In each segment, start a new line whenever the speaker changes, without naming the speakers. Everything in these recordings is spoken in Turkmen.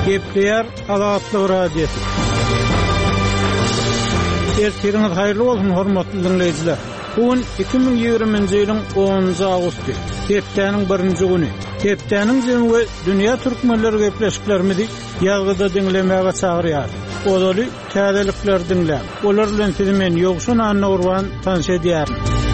Gepleyer Azatlyk Radiosu. Ertiriniz hayırlı olsun hormatly dinleyijiler. Bugün 2020-nji ýylyň 10-njy awgusty. Hepdeniň 1-nji güni. Hepdeniň jemgy dünýä türkmenleri gepleşiklerimizi ýalgyda dinlemäge çagyrýar. Odaly täzelikler dinlä. Olar bilen sizi men ýogşun Anna Urban tanış edýär.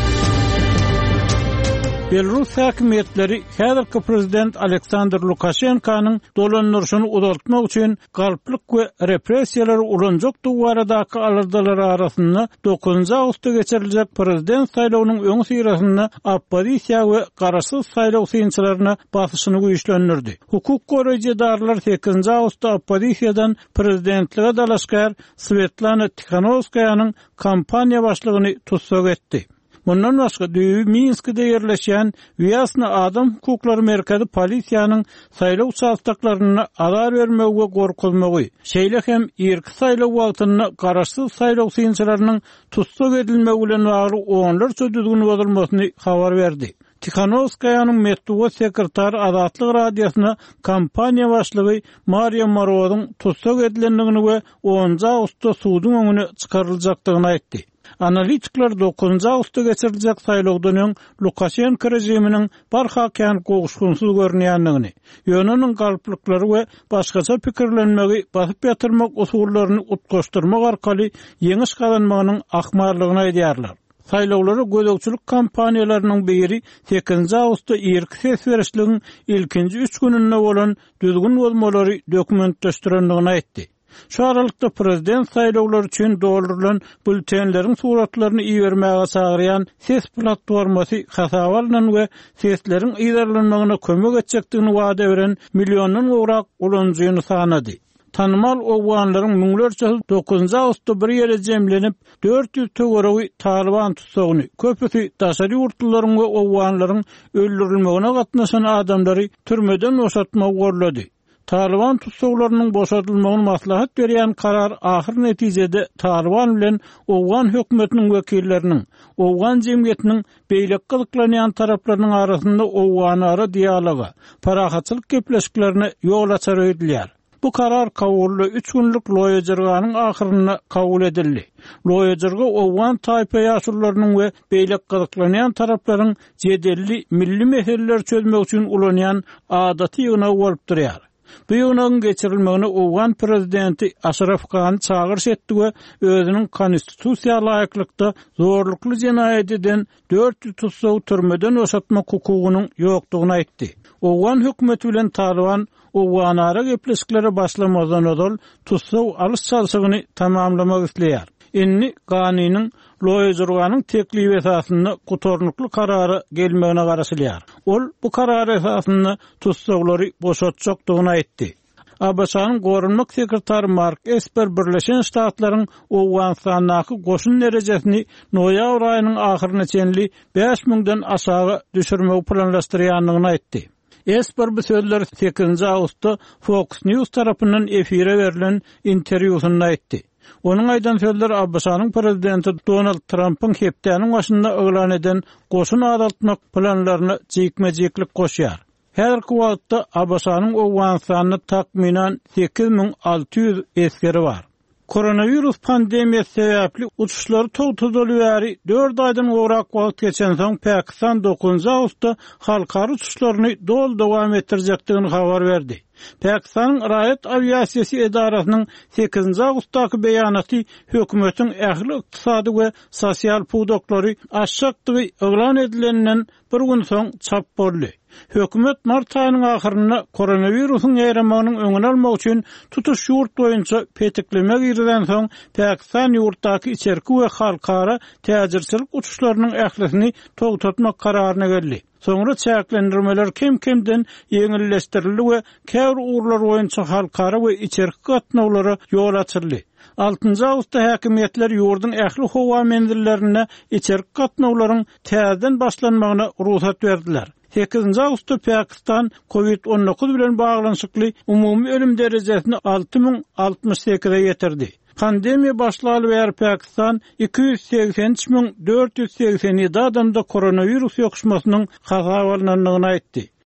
Belarus häkimetleri häzirki prezident Aleksandr Lukashenkanyň dolanýaryşyny uzaltmak üçin galplyk we repressiýalar ulanjak duwaradaky alyrdalar arasynda 9-njy awgustda geçiriljek prezident saýlawynyň öňü syrasynda oppozisiýa we garaşsyz saýlaw synçylaryna basyşyny güýçlendirdi. Hukuk goraýjydarlar 8-nji awgustda oppozisiýadan prezidentlige dalaşgar Svetlana Tikhanovskayanyň kampaniýa başlygyny tutsak etdi. Bundan başga Minsk'de yerleşen Vyasna Adam Hukuklary Merkezi polisiýanyň saýlaw çawstaklaryna azar bermegi we gorkulmagy, şeýle hem erki saýlaw wagtyny garaşsyz saýlaw synçylarynyň tutsak edilmegi bilen bagly onlarça düzgün bozulmasyny habar berdi. Tikhanovskayanyň metbuat sekretary Azatlyk radiosyna kampaniýa başlygy Maria Morozowyň tutsak edilendigini we 10-njy awgustda suwdyň öňüne çykaryljakdygyny aýtdy. Analitikler 9-njy awgustda geçiriljek saýlawdan öň Lukashenko rejiminiň barhakan gowuşgunsyz görnýändigini, ýönüniň galplyklary we başgaça pikirlenmegi basyp ýatyrmak usullaryny utgaşdyrmak arkaly ýeňiş kazanmagynyň ahmarlygyny aýdýarlar. Saýlawlara gözegçilik kampaniýalarynyň biri 8-nji awgustda erki ses berişligiň ilkinji 3 gününde bolan düzgün bozmalary dokumentleşdirendigini aýtdy. Şu aralykda prezident saýlawlary üçin doldurulan bültenleriň suratlaryny iýermäge çagyrýan ses platformasy hasabalynan we sesleriň iýerlenmegine kömek etjekdigini wada beren milliondan gowrak ulanjyny sanady. Tanmal owganlaryň müňlerçe 9-njy awgustda bir ýere jemlenip 400 töwereği Taliban tutsagyny, köpüsi daşary ýurtlaryň we owganlaryň öldürilmegine gatnaşan adamlary türmeden boşatmak gorlady. Taliban tutsaglarynyň boşatylmagyny maslahat berýän karar ahir netijede Taliban bilen owgan hökümetiniň wekilleriniň, owgan jemgyýetiniň beýlek gyzyklanýan taraplarynyň arasynda owganara dialoga, parahatçylyk gepleşiklerine ýol açar edilýär. Bu karar kabully 3 günlük loýajyrganyň ahyryna kabul edildi. Loýajyrga owgan taýpa ýaşurlarynyň we beýlek gyzyklanýan taraplaryň jedelli milli meseleler çözmek üçin ulanýan adaty ýyna bolup durýar. Bu ýygynyň geçirilmegine owgan prezidenti Ashraf Gany çagyryş etdi we özüniň konstitusiýa laýyklykda zorlukly jenaýat eden 400 tutsaw türmeden boşatmak hukugynyň ýokdugyny aýtdy. Owgan hökümeti bilen Taliban owganara gepleşiklere başlamazdan ödül tutsaw alys çalşygyny tamamlamak isleýär. Inni Ganynyň loýajyrganyň teklibi esasynda gutornukly karary gelmegine garaşylýar. Ol bu karary esasynda tutsawlary boşatjakdygyny aýtdy. Abaşanyň gorunmak sekretary Mark Esper Birleşen Ştatlaryň Owganistanyňky goşun derejesini noýabr aýynyň ahyryna çenli 5000-den aşağı düşürmegi planlaşdyrýandygyny aýtdy. Esper bu sözleri 8-nji awgustda Fox News tarapyndan efire berilen interwýusynda aýtdy. Onun aýdan sözleri Abbasanyň prezidenti Donald Trump'ın hepdeniň başynda öňlen eden goşun adaltmak planlaryny jekme-jeklik goşýar. Häzirki wagtda Abbasanyň Owganistanyna takminan 8600 eskeri bar. Koronavirus pandemiýasy sebäpli uçuşlary togtadylýary 4 aýdan gowrak wagt geçen soň Pakistan 9-njy awgustda halkary uçuşlaryny dowam etdirjekdigini habar berdi. Pakistanyň Raýat Aviasiýasy Edarasynyň 8-nji awgustdaky beýanaty hökümetiň ähli ykdysady we sosial pudoklary aşjakdygy eglan edilenden bir gün soň çap boldy. Hökümet mart aýynyň ahyryna koronawirusyň ýaýramagynyň öňüni almak üçin tutuş ýurt boýunça petiklemek girden soň Pakistan ýurtdaky içerki we halkara täzirçilik uçuşlarynyň ählisini togtatmak kararyna geldi. Soňra çäklendirmeler kim-kimden ýeňilleşdirildi we käbir uğurlar boýunça halkara we içerki gatnawlara ýol açyldy. 6-njy awgustda häkimetler ýurdun ähli howa menzillerine içerki gatnawlaryň täzeden başlanmagyna ruhsat berdiler. 8-nji awgustda Pakistan COVID-19 bilen baglanşykly umumy ölüm derejesini 6068'e ýetirdi. Pandemiya başlaly beri Pakistan 283.487 adamda koronavirus ýokuşmasynyň hasabalanandygyny aýtdy.